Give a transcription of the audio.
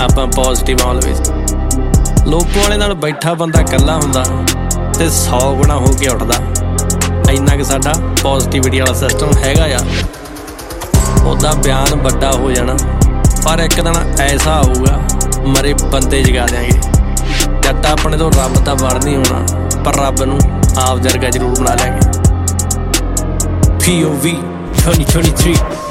ਆਪਾਂ positive always. ਲੋਕੋ ਵਾਲੇ ਨਾਲ ਬੈਠਾ ਬੰਦਾ ਇਕੱਲਾ ਹੁੰਦਾ ਤੇ 100 ਗੁਣਾ ਹੋ ਕੇ ਉੱਠਦਾ। ਇੰਨਾ ਕਿ ਸਾਡਾ ਪੋਜ਼ਿਟਿਵਿਟੀ ਵਾਲਾ ਸਿਸਟਮ ਹੈਗਾ ਆ। ਉਹਦਾ ਬਿਆਨ ਵੱਡਾ ਹੋ ਜਾਣਾ, ਪਰ ਇੱਕ ਦਿਨ ਐਸਾ ਆਊਗਾ ਮਰੇ ਬੰਦੇ ਜਗਾ ਦਿਆਂਗੇ। ਜੱਟ ਆਪਣੇ ਤੋਂ ਰੱਬ ਤਾਂ ਬਣ ਨਹੀਂ ਹੋਣਾ, ਪਰ ਰੱਬ ਨੂੰ ਆਪ ਵਰਗਾ ਜ਼ਰੂਰ ਬਣਾ ਲਿਆਂਗੇ। POV 2023